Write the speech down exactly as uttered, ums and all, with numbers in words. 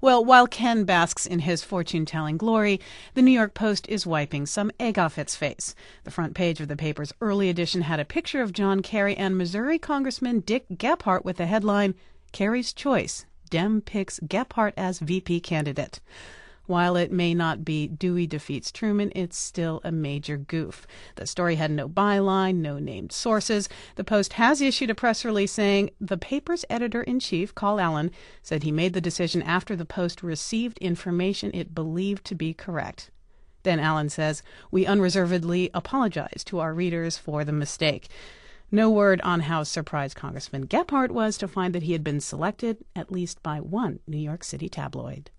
Well, while Ken basks in his fortune-telling glory, the New York Post is wiping some egg off its face. The front page of the paper's early edition had a picture of John Kerry and Missouri Congressman Dick Gephardt with the headline, "Kerry's Choice. Dem picks Gephardt as V P candidate." While it may not be Dewey defeats Truman, it's still a major goof. The story had no byline, no named sources. The Post has issued a press release saying the paper's editor-in-chief, Carl Allen, said he made the decision after the Post received information it believed to be correct. Then Allen says, "We unreservedly apologize to our readers for the mistake." No word on how surprised Congressman Gephardt was to find that he had been selected, at least by one New York City tabloid.